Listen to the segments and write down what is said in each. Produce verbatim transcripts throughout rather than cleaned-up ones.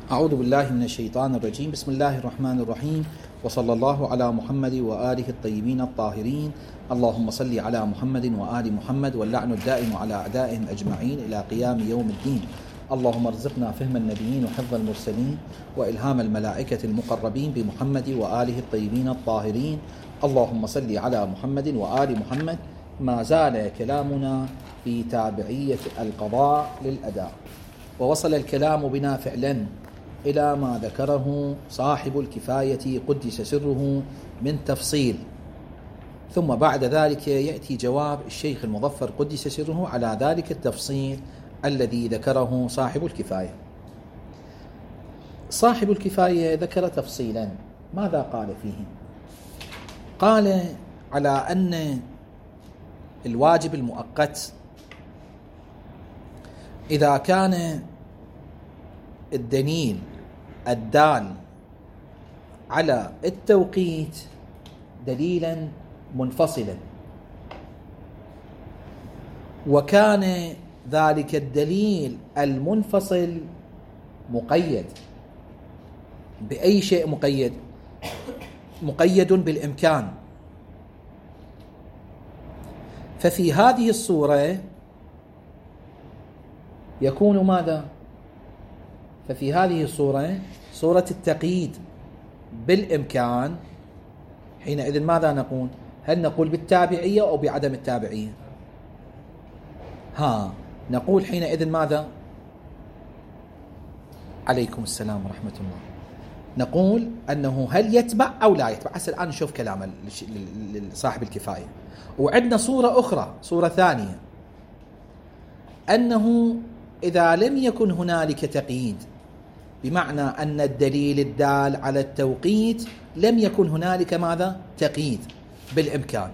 أعوذ بالله من الشيطان الرجيم. بسم الله الرحمن الرحيم، وصلى الله على محمد وآله الطيبين الطاهرين. اللهم صل على محمد وآل محمد، واللعن الدائم على أعدائهم أجمعين إلى قيام يوم الدين. اللهم ارزقنا فهم النبيين وحفظ المرسلين وإلهام الملائكة المقربين بمحمد وآله الطيبين الطاهرين. اللهم صل على محمد وآل محمد. ما زال كلامنا في تابعية القضاء للأداء، ووصل الكلام بنا فعلا إلى ما ذكره صاحب الكفاية قدس سره من تفصيل، ثم بعد ذلك يأتي جواب الشيخ المظفر قدس سره على ذلك التفصيل الذي ذكره صاحب الكفاية. صاحب الكفاية ذكر تفصيلا، ماذا قال فيه؟ قال على أن الواجب المؤقت إذا كان الدليل الدال على التوقيت دليلا منفصلا، وكان ذلك الدليل المنفصل مقيد بأي شيء؟ مقيد مقيد بالإمكان. ففي هذه الصورة يكون ماذا؟ ففي هذه الصورة صورة التقييد بالإمكان، حينئذ ماذا نقول؟ هل نقول بالتابعية أو بعدم التابعية؟ ها نقول حينئذ ماذا؟ عليكم السلام ورحمة الله. نقول أنه هل يتبع أو لا يتبع. هسه الآن نشوف كلام صاحب الكفاية. وعندنا صورة أخرى، صورة ثانية، أنه إذا لم يكن هنالك تقييد، بمعنى أن الدليل الدال على التوقيت لم يكن هنالك ماذا؟ تقييد بالإمكان،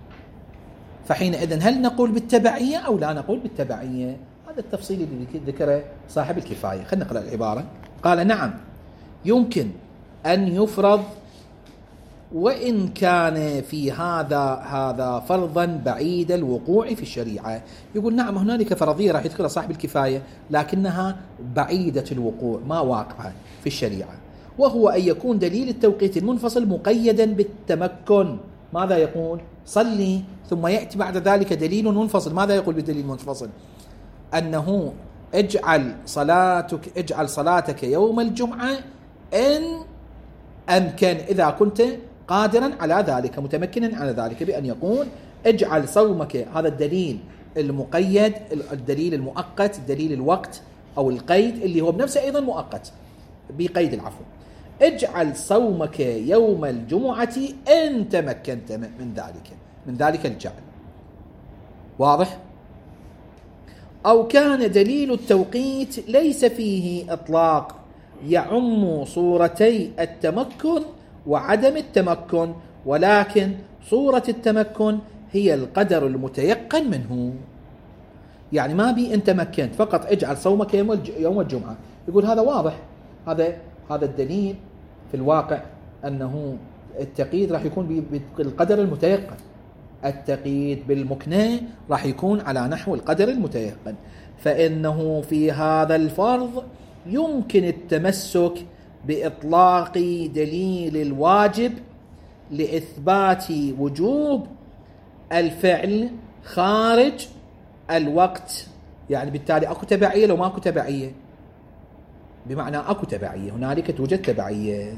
فحينئذ هل نقول بالتبعية أو لا نقول بالتبعية؟ هذا التفصيل اللي ذكره صاحب الكفاية. خلينا نقرأ العبارة. قال: نعم، يمكن أن يفرض وإن كان في هذا هذا فرضا بعيد الوقوع في الشريعة. يقول نعم، هنالك فرضية راح يذكرها صاحب الكفاية لكنها بعيدة الوقوع، ما واقعة في الشريعة، وهو أن يكون دليل التوقيت المنفصل مقيدا بالتمكن. ماذا يقول؟ صلي، ثم يأتي بعد ذلك دليل منفصل. ماذا يقول بالدليل المنفصل؟ أنه اجعل صلاتك اجعل صلاتك يوم الجمعة إن أمكن، إذا كنت قادرا على ذلك، متمكنا على ذلك، بأن يقول اجعل صومك. هذا الدليل المقيد، الدليل المؤقت، دليل الوقت أو القيد اللي هو بنفسه أيضا مؤقت بقيد العفو. اجعل صومك يوم الجمعة إن تمكنت من ذلك من ذلك الجعل. واضح؟ أو كان دليل التوقيت ليس فيه إطلاق يعم صورتي التمكن وعدم التمكن، ولكن صورة التمكن هي القدر المتيقن منه. يعني ما بي أن تمكنت فقط اجعل صومك يوم الجمعة. يقول هذا واضح، هذا هذا الدليل في الواقع أنه التقييد راح يكون بالقدر المتيقن، التقييد بالمكنة راح يكون على نحو القدر المتيقن، فإنه في هذا الفرض يمكن التمسك بإطلاق دليل الواجب لإثبات وجوب الفعل خارج الوقت. يعني بالتالي أكو تبعية لو ما أكو تبعية، بمعنى أكو تبعية، هنالك توجد تبعية،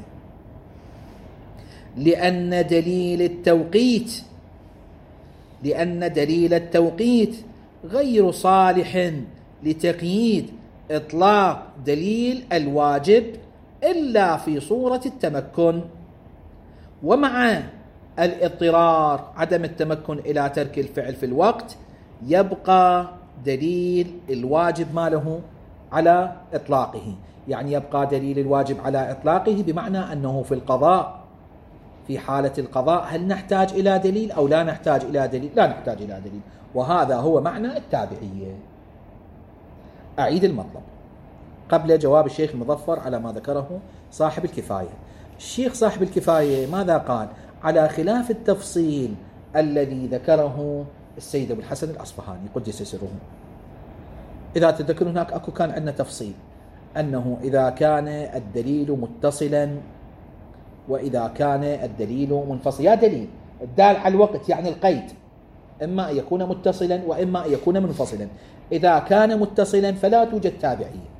لأن دليل التوقيت لأن دليل التوقيت غير صالح لتقييد إطلاق دليل الواجب إلا في صورة التمكن، ومع الاضطرار عدم التمكن إلى ترك الفعل في الوقت يبقى دليل الواجب ماله على إطلاقه. يعني يبقى دليل الواجب على إطلاقه، بمعنى أنه في القضاء، في حالة القضاء هل نحتاج إلى دليل أو لا نحتاج إلى دليل؟ لا نحتاج إلى دليل، وهذا هو معنى التابعية. أعيد المطلب قبل جواب الشيخ المظفر على ما ذكره صاحب الكفاية. الشيخ صاحب الكفاية ماذا قال؟ على خلاف التفصيل الذي ذكره السيد أبو الحسن الأصفهاني قدس سره. إذا تذكرون هناك أكو كان عندنا تفصيل أنه إذا كان الدليل متصلا وإذا كان الدليل منفصلا. يا دليل الدال على الوقت يعني القيد إما أن يكون متصلا وإما أن يكون منفصلا. إذا كان متصلا فلا توجد تابعية.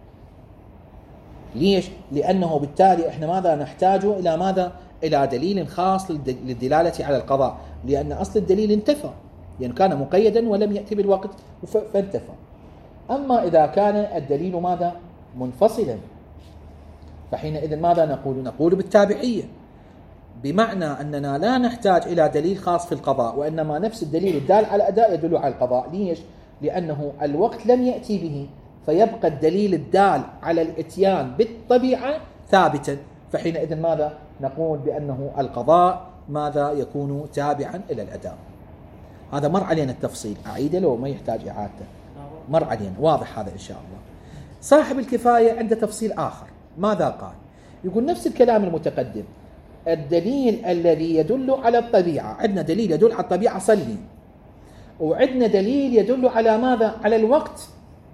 ليش؟ لأنه بالتالي إحنا ماذا نحتاج إلى ماذا؟ إلى دليل خاص للدلالة على القضاء، لأن أصل الدليل انتفى، لأنه كان مقيدا ولم يأتي بالوقت فانتفى. أما إذا كان الدليل ماذا؟ منفصلا، فحينئذ ماذا نقول؟ نقول بالتابعية، بمعنى أننا لا نحتاج إلى دليل خاص في القضاء، وإنما نفس الدليل الدال على الأداء يدل على القضاء. ليش؟ لأنه الوقت لم يأتي به، فيبقى الدليل الدال على الإتيان بالطبيعة ثابتا، فحينئذ ماذا نقول؟ بأنه القضاء ماذا يكون تابعا إلى الأداء. هذا مر علينا التفصيل، أعيده لو ما يحتاج إعادته، مر علينا واضح هذا إن شاء الله. صاحب الكفاية عنده تفصيل آخر. ماذا قال؟ يقول نفس الكلام المتقدم، الدليل الذي يدل على الطبيعة، عندنا دليل يدل على الطبيعة صلي، وعندنا دليل يدل على ماذا؟ على الوقت،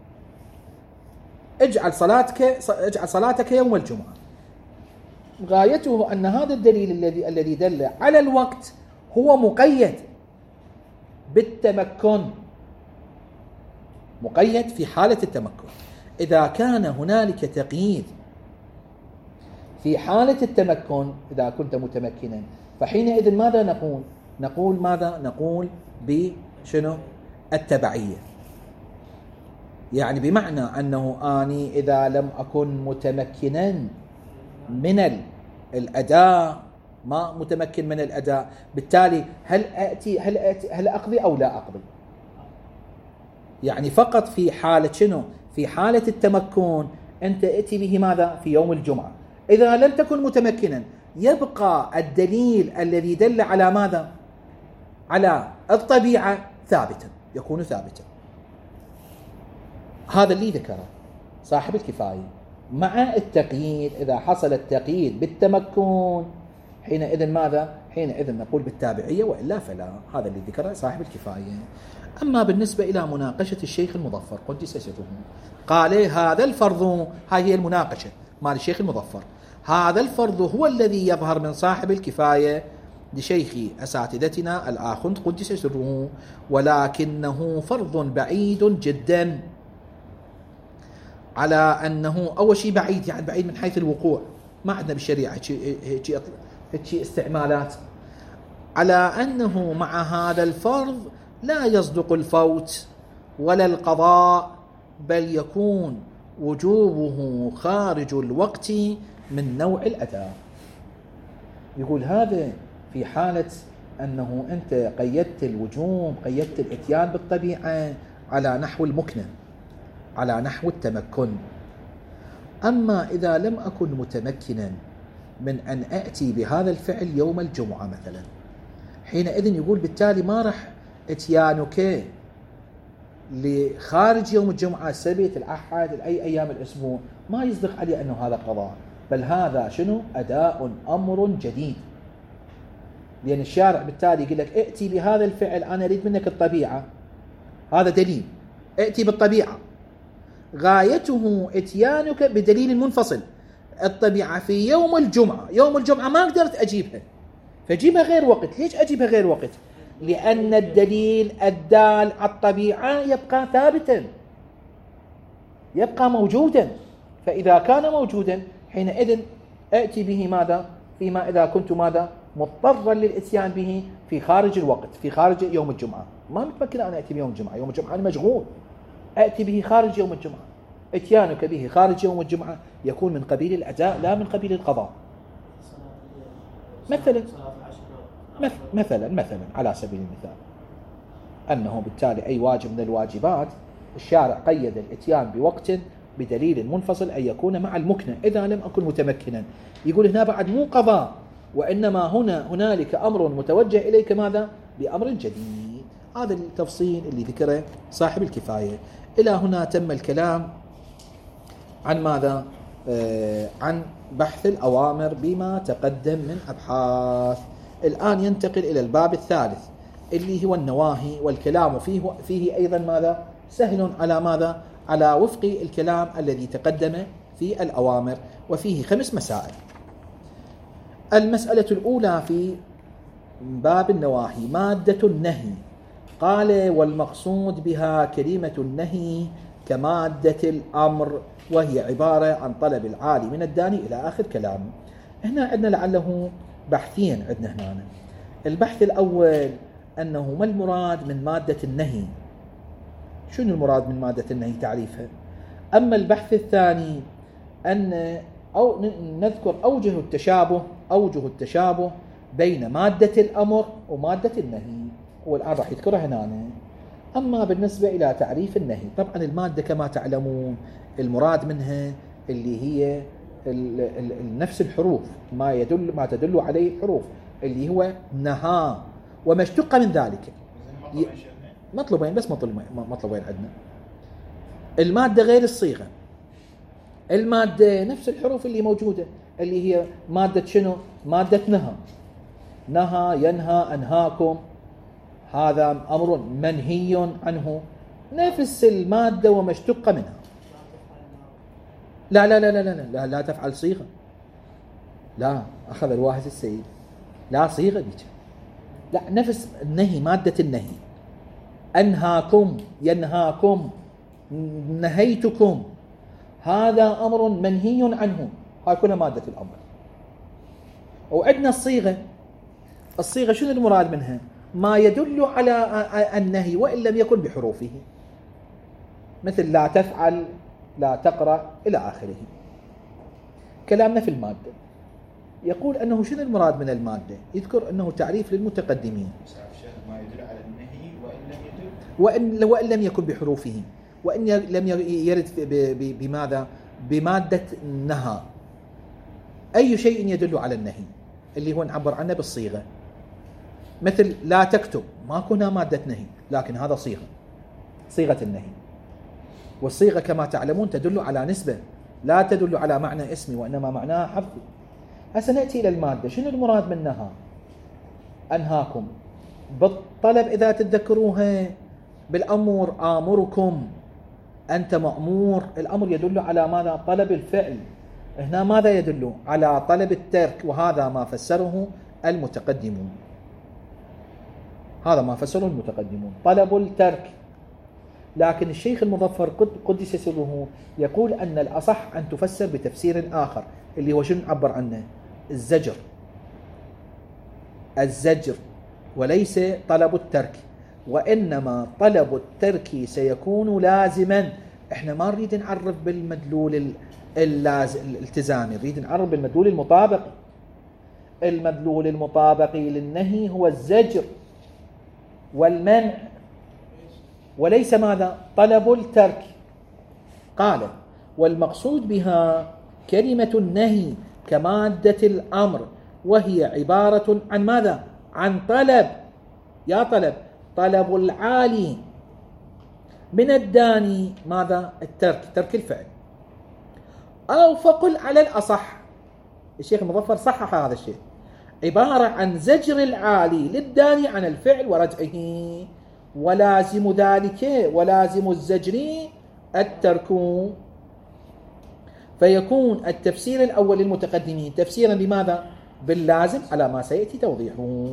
اجعل صلاتك اجعل صلاتك يوم الجمعة. غايته أن هذا الدليل الذي الذي دل على الوقت هو مقيد بالتمكن، مقيد في حالة التمكن. إذا كان هنالك تقييد في حالة التمكن، إذا كنت متمكنا، فحينئذ ماذا نقول؟ نقول ماذا؟ نقول بشنو؟ التبعية. يعني بمعنى أنه أني إذا لم أكن متمكنا من الأداء، ما متمكن من الأداء، بالتالي هل أأتي هل أأتي هل أقضي أو لا أقضي؟ يعني فقط في حالة شنو؟ في حالة التمكن أنت أتي به ماذا؟ في يوم الجمعة. إذا لم تكن متمكنا يبقى الدليل الذي دل على ماذا؟ على الطبيعة ثابتا، يكون ثابتا. هذا اللي ذكره صاحب الكفاية. مع التقييد، إذا حصل التقييد بالتمكن حينئذ ماذا؟ حينئذ نقول بالتابعية، وإلا فلا. هذا اللي ذكره صاحب الكفاية. أما بالنسبة إلى مناقشة الشيخ المظفر قدس سره، قال هذا الفرض، هاي هي المناقشة مال الشيخ المظفر، هذا الفرض هو الذي يظهر من صاحب الكفاية لشيخ أساتذتنا الآخوند قدس سره، ولكنه فرض بعيد جدا، على أنه أول شيء بعيد، يعني بعيد من حيث الوقوع، ما عندنا بالشريعة هيك استعمالات، على أنه مع هذا الفرض لا يصدق الفوت ولا القضاء، بل يكون وجوبه خارج الوقت من نوع الأداء. يقول هذا في حالة أنه أنت قيدت الوجوب، قيدت الإتيان بالطبيعة على نحو المكنة، على نحو التمكن. أما إذا لم أكن متمكنا من أن أأتي بهذا الفعل يوم الجمعة مثلا، حينئذ يقول بالتالي ما رح إتيانك لخارج يوم الجمعة، السبت، الأحد، أي أيام الأسبوع، ما يصدق عليه أنه هذا قضاء، بل هذا شنو؟ أداء، أمر جديد. لأن الشارع بالتالي يقول لك ائتي بهذا الفعل، أنا أريد منك الطبيعة، هذا دليل، ائتي بالطبيعة. غايته اتيانك بدليل منفصل، الطبيعة في يوم الجمعة، يوم الجمعة ما قدرت أجيبها فجيبها غير وقت. ليش أجيبها غير وقت؟ لأن الدليل الدال على الطبيعة يبقى ثابتا، يبقى موجودا. فإذا كان موجودا حينئذ أأتي به ماذا؟ فيما إذا كنت ماذا؟ مضطرا للإتيان به في خارج الوقت، في خارج يوم الجمعة، ما متمكن أن أأتي بيوم الجمعة، يوم الجمعة أنا مشغول، أأتي به خارج يوم الجمعة. اتيانك به خارج يوم الجمعة يكون من قبيل الأداء لا من قبيل القضاء. مثلا مثلا مثلا على سبيل المثال، أنه بالتالي أي واجب من الواجبات الشارع قيد الاتيان بوقت بدليل منفصل أن يكون مع المكنة إذا لم أكن متمكنا. يقول هنا بعد مو قضاء، وإنما هنا هنالك أمر متوجه إليك ماذا؟ بأمر جديد. هذا التفصيل اللي ذكره صاحب الكفاية. إلى هنا تم الكلام عن ماذا؟ آه عن بحث الأوامر بما تقدم من أبحاث. الآن ينتقل إلى الباب الثالث اللي هو النواهي، والكلام فيه فيه أيضا ماذا؟ سهل على ماذا؟ على وفق الكلام الذي تقدم في الأوامر، وفيه خمس مسائل. المسألة الأولى في باب النواهي مادة النهي. قال: والمقصود بها كلمة النهي كمادة الأمر، وهي عبارة عن طلب العالي من الداني إلى آخر كلامه. هنا عندنا لعله بحثين عندنا هنا. البحث الأول أنه ما المراد من مادة النهي، شنو المراد من مادة النهي تعريفها. أما البحث الثاني أن أو نذكر أوجه التشابه أوجه التشابه بين مادة الأمر ومادة النهي، والآن راح يذكرها هنا. أما بالنسبة إلى تعريف النهي، طبعا المادة كما تعلمون المراد منها اللي هي ال ال نفس الحروف، ما يدل ما تدل عليه الحروف، اللي هو نهى وما اشتق من ذلك. مطلوبين بس مطلوبين مطلوبين عندنا. المادة غير الصيغة. المادة نفس الحروف اللي موجودة، اللي هي مادة شنو؟ مادة نهى. نهى، ينهى، أنهاكم، هذا أمر منهي عنه، نفس المادة وما اشتق منها. لا لا لا لا لا لا, لا تفعل صيغة، لا أخذ الواحد السيد، لا صيغة ديك، لا نفس النهي، مادة النهي. أنهاكم، ينهاكم، نهيتكم، هذا أمر منهي عنه، هاي كلها مادة الأمر. وعندنا الصيغة. الصيغة شنو المراد منها؟ ما يدل على النهي وإن لم يكن بحروفه، مثل لا تفعل، لا تقرأ إلى آخره. كلامنا في المادة يقول أنه شنو المراد من المادة، يذكر أنه تعريف للمتقدمين. ما يدل على النهي وإن لم يدل وإن, وإن لم يكن بحروفه، وإن لم يرد بماذا؟ بمادة نهى. أي شيء يدل على النهي اللي هو نعبر عنه بالصيغة، مثل لا تكتب، ما كنا مادة نهي، لكن هذا صيغة، صيغة النهي. والصيغة كما تعلمون تدل على نسبة، لا تدل على معنى اسمي، وإنما معناها حرفي. هسه نأتي إلى المادة. شنو المراد من نهى؟ أنهاكم بالطلب، إذا تتذكروها بالأمر، آمركم، أنت مأمور. الأمر يدل على ماذا؟ طلب الفعل. هنا ماذا يدل؟ على طلب الترك، وهذا ما فسره المتقدمون. هذا ما فسره المتقدمون، طلب الترك. لكن الشيخ المظفر قدس سره يقول أن الأصح أن تفسر بتفسير آخر، اللي هو شنو نعبر عنه؟ الزجر. الزجر، وليس طلب الترك، وإنما طلب الترك سيكون لازما. احنا ما نريد نعرف بالمدلول الالتزامي، نريد نعرف بالمدلول المطابقي. المدلول المطابقي للنهي هو الزجر والمنع، وليس ماذا؟ طلب الترك. قال: والمقصود بها كلمة النهي كمادة الأمر، وهي عبارة عن ماذا؟ عن طلب، يا طلب، طلب العالي من الداني ماذا؟ الترك، ترك الفعل. أو فقل على الأصح، الشيخ المظفر صحح هذا الشيء، عبارة عن زجر العالي للداني عن الفعل ورجعه، ولازم ذلك ولازم الزجر الترك. فيكون التفسير الأول للمتقدمين تفسيرا بماذا؟ باللازم، على ما سيأتي توضيحه.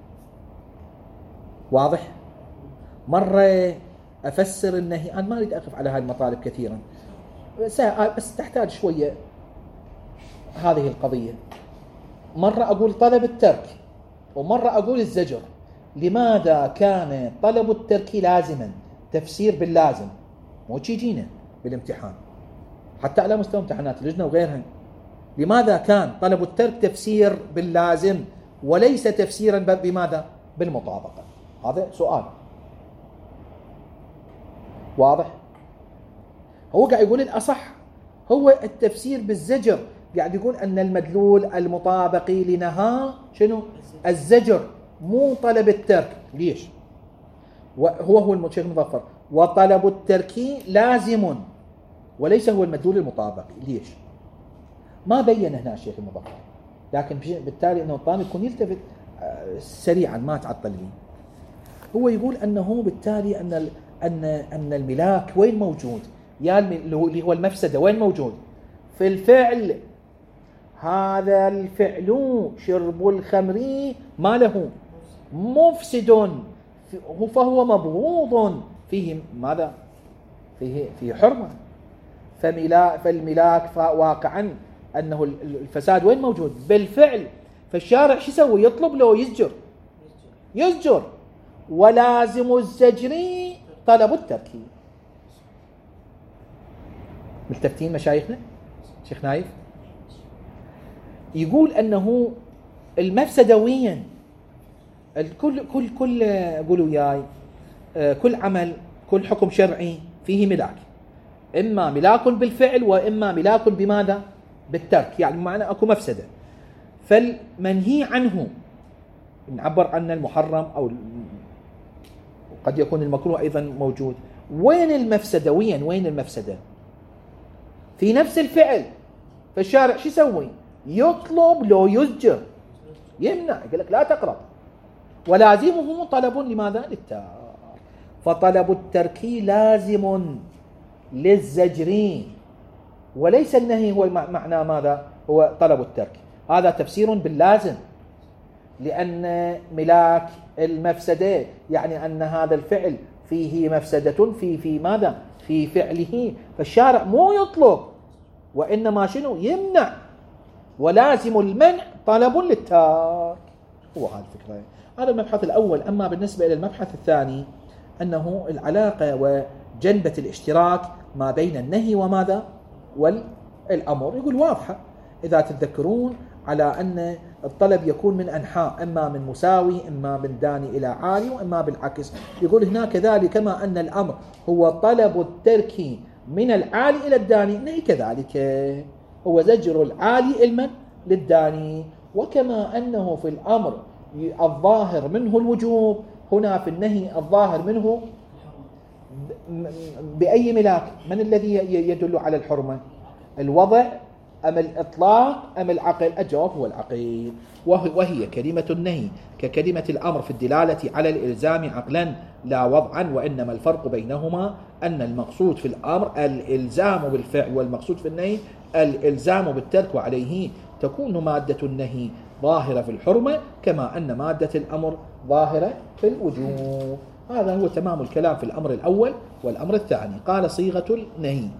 واضح؟ مرة أفسر النهي، أنا ما أريد أقف على هذه المطالب كثيرا، بس تحتاج شوية هذه القضية. مرة أقول طلب الترك، ومرة أقول الزجر. لماذا كان طلب الترك لازما؟ تفسير باللازم، مو تجينا بالامتحان حتى على مستوى امتحانات اللجنة وغيرها. لماذا كان طلب الترك تفسير باللازم وليس تفسيرا بماذا؟ بالمطابقة. هذا سؤال واضح. هو قاعد يقول الأصح هو التفسير بالزجر، قاعد يقول أن المدلول المطابقي لنهى شنو؟ الزجر، مو طلب الترك. ليش؟ وهو هو الشيخ المظفر، وطلب الترك لازم وليس هو المدلول المطابقي. ليش؟ ما بين هنا الشيخ المظفر، لكن بالتالي أنه الطالب يكون يلتفت سريعا ما تعطل لي. هو يقول أنه بالتالي أن أن أن الملاك وين موجود؟ يا اللي هو المفسدة وين موجود؟ في الفعل. هذا الفعل شرب الخمر ما له مفسد فهو مبغوض فيه ماذا؟ فيه فيه حرمة. فملا فالملاك واقعا أنه الفساد وين موجود؟ بالفعل. فالشارع شو يسوي؟ يطلب له يزجر يزجر ولازم الزجر طلب الترك. ملتفتين مشايخنا؟ شيخ نايف يقول أنه المفسدة وين؟ الكل كل كل قولوا وياي كل عمل كل حكم شرعي فيه ملاك، إما ملاك بالفعل وإما ملاك بماذا؟ بالترك، يعني معنى أكو مفسدة. فالمنهي عنه نعبر عن المحرم أو قد يكون المكروه أيضا موجود. وين المفسدة؟ وين وين المفسدة؟ في نفس الفعل. فالشارع شو يسوي؟ يطلب لو يزجر يمنع، يقول لك لا تقرب، ولازمه طلب لماذا؟ للترك. فطلب الترك لازم للزجر وليس النهي هو معنى ماذا؟ هو طلب الترك. هذا تفسير باللازم، لأن ملاك المفسدة يعني أن هذا الفعل فيه مفسدة في في ماذا؟ في فعله. فالشارع مو يطلب وإنما شنو؟ يمنع، ولازم المنع طلب للترك. هو هذا الفكرة. هذا المبحث الأول. أما بالنسبة إلى المبحث الثاني أنه العلاقة وجنبة الاشتراك ما بين النهي وماذا؟ والأمر. يقول واضحة إذا تتذكرون على أن الطلب يكون من أنحاء، إما من مساوي إما من داني إلى عالي وإما بالعكس. يقول هنا كذلك كما أن الأمر هو طلب الترك من العالي إلى الداني، النهي كذلك هو زجر العالي المن للداني. وكما أنه في الأمر الظاهر منه الوجوب، هنا في النهي الظاهر منه بأي ملاك؟ من الذي يدل على الحرمة؟ الوضع أم الإطلاق أم العقل؟ الجواب هو العقل. وهي كلمة النهي ككلمة الأمر في الدلالة على الإلزام عقلا لا وضعا، وإنما الفرق بينهما أن المقصود في الأمر الإلزام بالفعل، والمقصود في النهي الإلزام بالترك، وعليه تكون مادة النهي ظاهرة في الحرمة كما أن مادة الأمر ظاهرة في الوجوب. هذا هو تمام الكلام في الأمر الأول. والأمر الثاني قال صيغة النهي.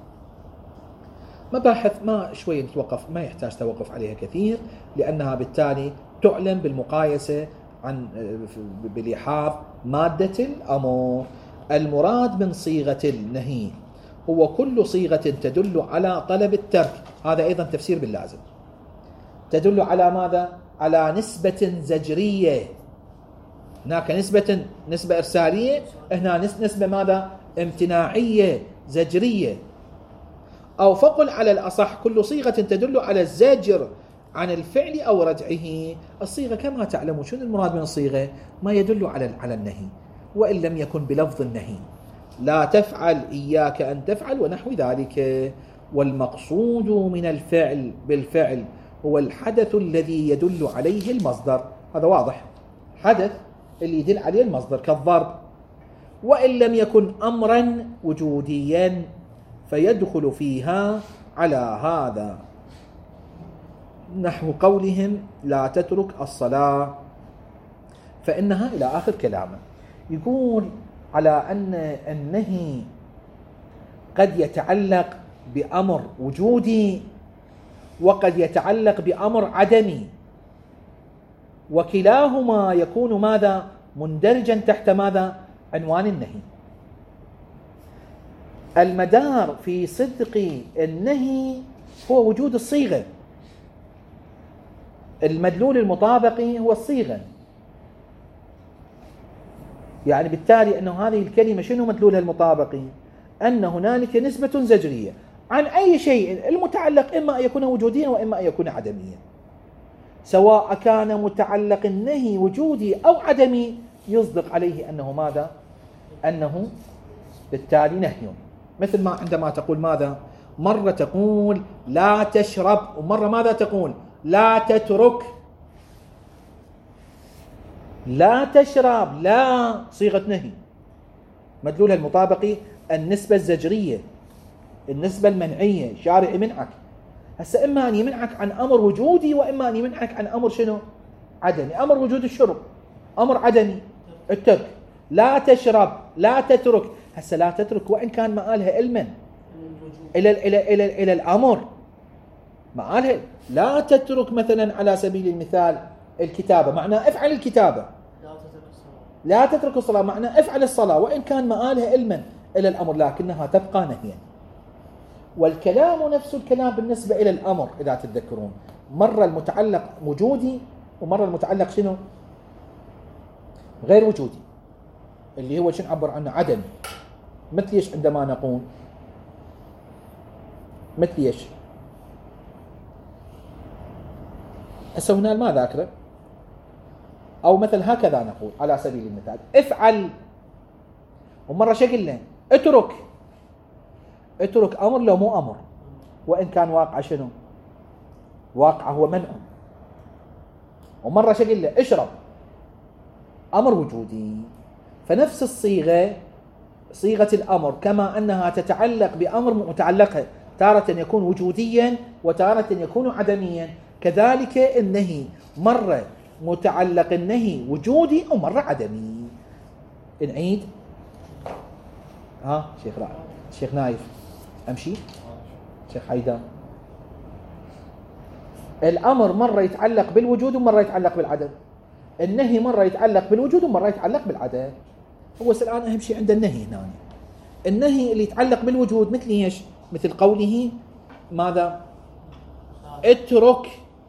مباحث ما شوي نتوقف، ما يحتاج توقف عليها كثير، لأنها بالتالي تعلم بالمقايسة عن بلحاظ مادة الأمر. المراد من صيغة النهي هو كل صيغة تدل على طلب الترك. هذا أيضا تفسير باللازم. تدل على ماذا؟ على نسبة زجرية. هناك نسبة نسبة إرسالية، هنا نسبة ماذا؟ امتناعية زجرية. أو فقل على الأصح كل صيغة تدل على الزجر عن الفعل أو ردعه. الصيغة كما تعلمون شنو المراد من الصيغة؟ ما يدل على على النهي وإن لم يكن بلفظ النهي. لا تفعل إياك أن تفعل ونحو ذلك. والمقصود من الفعل بالفعل هو الحدث الذي يدل عليه المصدر. هذا واضح، حدث اللي يدل عليه المصدر كالضرب. وإن لم يكن أمرا وجوديا فيدخل فيها على هذا، نحو قولهم لا تترك الصلاة فإنها إلى آخر كلامه. يقول على أن النهي قد يتعلق بأمر وجودي وقد يتعلق بأمر عدمي، وكلاهما يكون ماذا؟ مندرجا تحت ماذا؟ عنوان النهي. المدار في صدق النهي هو وجود الصيغة. المدلول المطابقي هو الصيغة. يعني بالتالي أنه هذه الكلمة شنو مدلولها المطابقي؟ أن هنالك نسبة زجرية عن أي شيء المتعلق إما أن يكون وجوديا وإما أن يكون عدميا. سواء كان متعلق النهي وجودي أو عدمي يصدق عليه أنه ماذا؟ أنه بالتالي نهي. مثل ما عندما تقول ماذا؟ مرة تقول لا تشرب، ومرة ماذا تقول؟ لا تترك. لا تشرب، لا صيغة نهي، مدلولها المطابقي النسبة الزجرية النسبة المنعية الشارع يمنعك. هسه إما أن يمنعك عن أمر وجودي وإما أن يمنعك عن أمر شنو؟ عدمي. أمر وجود الشرب، أمر عدمي الترك. لا تشرب، لا تترك. هسه لا تترك وإن كان مآلها علما إلى إلى إلى إلى الأمر، مآلها لا تترك مثلا على سبيل المثال الكتابة، معناه افعل الكتابة. لا تترك الصلاة معناه افعل الصلاة، وإن كان مآلها علما إلى الأمر، لكنها تبقى نهيا. والكلام نفس الكلام بالنسبة إلى الأمر إذا تتذكرون، مرة المتعلق وجودي ومرة المتعلق شنو؟ غير وجودي، اللي هو شنو نعبر عنه؟ عدم. مثل ايش عندما نقول؟ مثل ايش؟ هسه هنا ما ذاكره، او مثل هكذا نقول على سبيل المثال افعل، ومره شو قلنا؟ اترك. اترك امر لو مو امر، وان كان واقع شنو؟ واقع هو منع. ومره شو قلنا؟ اشرب، امر وجودي. فنفس الصيغه صيغه الامر كما انها تتعلق بامر متعلقها تارة يكون وجوديا وتارة يكون عدميا، كذلك النهي مرة متعلق النهي وجودي ومرة عدمي. نعيد. ها شيخ رائع، شيخ نايف امشي، شيخ حيدر. الامر مرة يتعلق بالوجود ومرة يتعلق بالعدم، النهي مرة يتعلق بالوجود ومرة يتعلق بالعدم. هو الآن أهم شيء عند النهي هنا، النهي اللي يتعلق بالوجود مثل ايش؟ مثل قوله ماذا؟ اترك.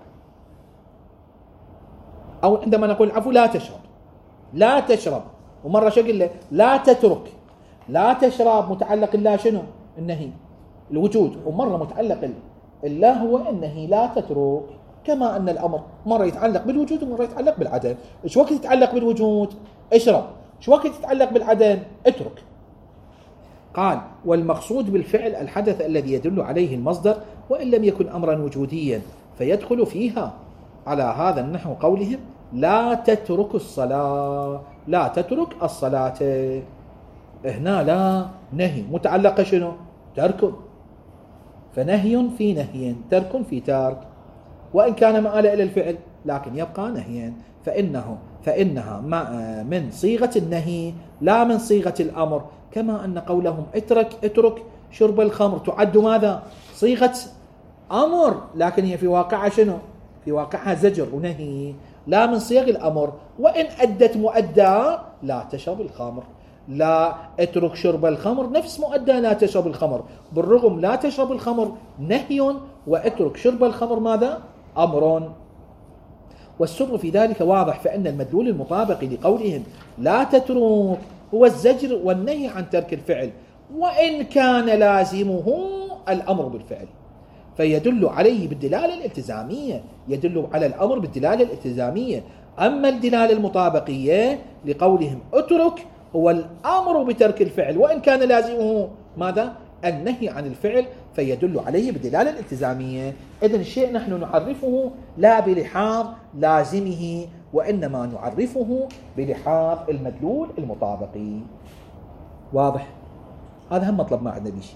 او عندما نقول العفو لا تشرب، لا تشرب. ومره شو قلنا؟ لا تترك. لا تشرب متعلق الله شنو؟ النهي الوجود، ومره متعلق الله هو النهي لا تترك. كما ان الامر مره يتعلق بالوجود ومره يتعلق بالعدم. ايش وقت يتعلق بالوجود؟ اشرب. ايش وقت يتعلق بالعدم؟ اترك. قال: والمقصود بالفعل الحدث الذي يدل عليه المصدر وإن لم يكن أمرا وجوديا فيدخل فيها على هذا النحو قولهم لا تترك الصلاة. لا تترك الصلاة، هنا لا نهي متعلقة شنو؟ ترك. فنهي في نهي، ترك في ترك، وإن كان مآل إلى الفعل لكن يبقى نهيا، فإنه فإنها من صيغة النهي لا من صيغة الأمر. كما أن قولهم اترك اترك شرب الخمر تعد ماذا؟ صيغة أمر، لكن هي في واقعها شنو؟ في واقعها زجر ونهي، لا من صيغ الأمر. وإن أدت مؤدى لا تشرب الخمر، لا اترك شرب الخمر نفس مؤدى لا تشرب الخمر، بالرغم لا تشرب الخمر نهي واترك شرب الخمر ماذا؟ أمر. والسر في ذلك واضح، فإن المدلول المطابق لقولهم لا تترك هو الزجر والنهي عن ترك الفعل، وإن كان لازمه الأمر بالفعل، فيدل عليه بالدلالة الالتزامية، يدل على الأمر بالدلالة الالتزامية. أما الدلالة المطابقية لقولهم اترك هو الأمر بترك الفعل، وإن كان لازمه ماذا؟ النهي عن الفعل، فيدل عليه بالدلالة الالتزامية. إذن الشيء نحن نعرفه لا بلحاظ لازمه، وإنما نعرفه بلحاظ المدلول المطابقي. واضح؟ هذا هم مطلب ما عندنا بشيء.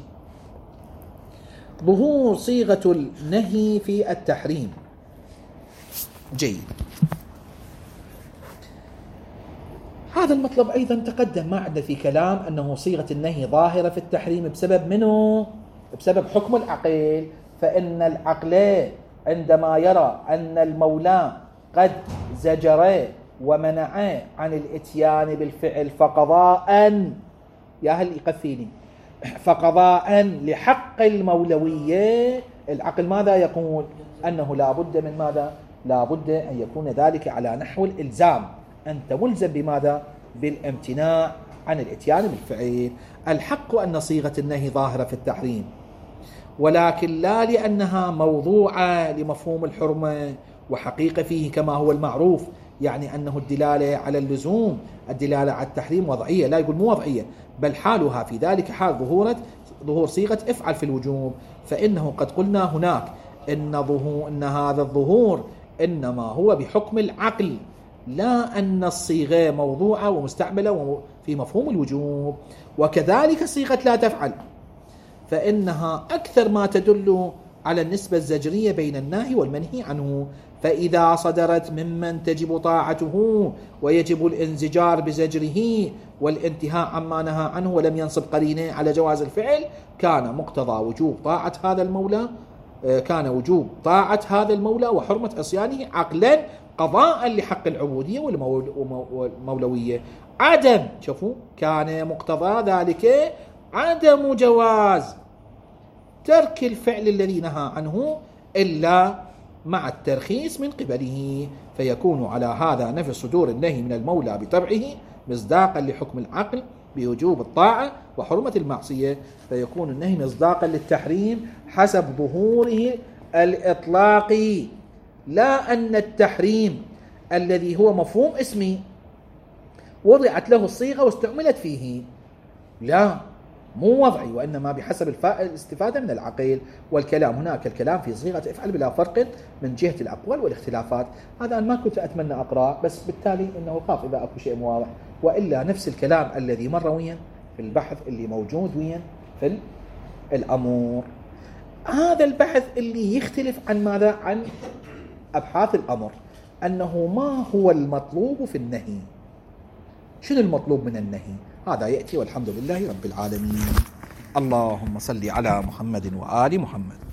ظهور صيغة النهي في التحريم. جيد. هذا المطلب أيضا تقدم ما عندنا في كلام أنه صيغة النهي ظاهرة في التحريم بسبب منه؟ بسبب حكم العقل. فإن العقل عندما يرى أن المولى قد زجر ومنع عن الاتيان بالفعل فقضاء، يا هل يقفيني، فقضاء لحق المولوية، العقل ماذا يقول؟ أنه لا بد من ماذا؟ لا بد أن يكون ذلك على نحو الإلزام، أنت ملزم بماذا؟ بالامتناع عن الاتيان بالفعل. الحق أن صيغة النهي ظاهرة في التحريم، ولكن لا لأنها موضوعة لمفهوم الحرمة وحقيقة فيه كما هو المعروف، يعني أنه الدلالة على اللزوم، الدلالة على التحريم وضعية، لا يقول مو وضعية، بل حالها في ذلك حال ظهورة ظهور صيغة افعل في الوجوب. فإنه قد قلنا هناك إن, ظهور إن هذا الظهور إنما هو بحكم العقل، لا أن الصيغة موضوعة ومستعملة في مفهوم الوجوب. وكذلك صيغة لا تفعل فإنها أكثر ما تدل على النسبة الزجرية بين الناهي والمنهي عنه. فإذا صدرت ممن تجب طاعته ويجب الانزجار بزجره والانتهاء عما نهى عنه ولم ينصب قرينه على جواز الفعل، كان مقتضى وجوب طاعة هذا المولى كان وجوب طاعة هذا المولى وحرمة عصيانه عقلا قضاء لحق العبودية والمولوية. عدم شوفوا كان مقتضى ذلك عدم جواز ترك الفعل الذي نهى عنه إلا مع الترخيص من قبله، فيكون على هذا نفي صدور النهي من المولى بطبعه مصداقا لحكم العقل بوجوب الطاعة وحرمة المعصية، فيكون النهي مصداقا للتحريم حسب ظهوره الإطلاقي، لا أن التحريم الذي هو مفهوم اسمي وضعت له الصيغة واستعملت فيه، لا مو وضعي، وإنما بحسب الاستفادة من العقل والكلام. هناك الكلام في صيغة افعل بلا فرق من جهة الأقوال والاختلافات. هذا أنا ما كنت أتمنى أقرأ، بس بالتالي إنه خاف إذا أكو شيء مو واضح، وإلا نفس الكلام الذي مر وين في البحث اللي موجود وين في الأمور. هذا البحث اللي يختلف عن ماذا؟ عن أبحاث الأمر، أنه ما هو المطلوب في النهي، شنو المطلوب من النهي، هذا يأتي والحمد لله رب العالمين. اللهم صل على محمد وآل محمد.